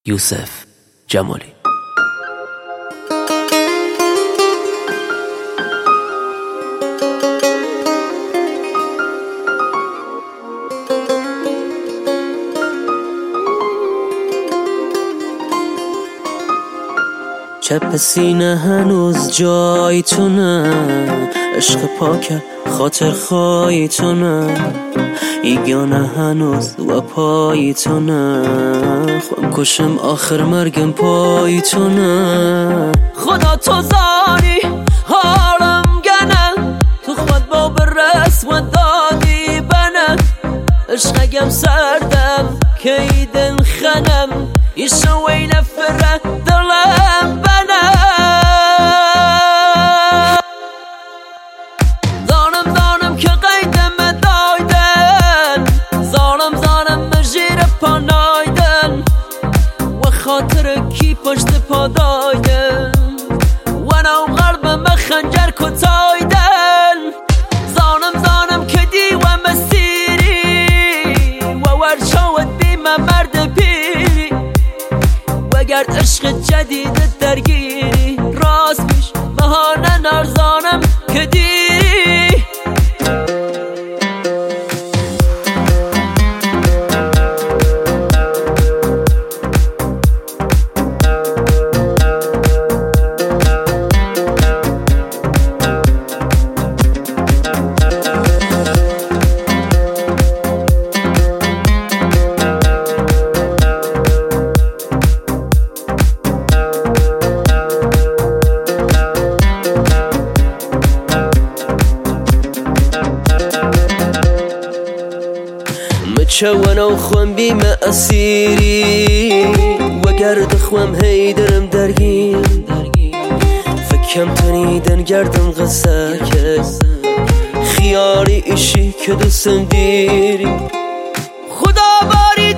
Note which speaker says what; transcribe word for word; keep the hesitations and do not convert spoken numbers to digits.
Speaker 1: یوسف جمالی. چپ سینه هنوز جای تو نه، عشق پاک خاطر خواهی تو نه، ایگانه هنوز و پای تو نه، خودم کشم آخر مرگم پای تو نه. خدا تو زاری حالم گنه، تو خود با برس و دادی بنه، عشقگم سردم که ایدن خنم، ایشو وی نفره دلم بنه. دانم دانم که قیدم دایدن، ظالم ظالم مجیر پا نایدن، و خاطر کی پشت پا دایدن، و نو غرب مخنجر کتایدن. ظالم ظالم که دی و مسیری، و ورشاوت بی مرد پیری، وگرد عشق جدید درگیری، راست میش بهانه نرزانم که دیری. چوانو خوام بیم اسیری، وگرد خوام هیدرم درگیر، فکم تنیدن گردم غصه کس، خیالی ایشی که دوستم دیری. خدا باری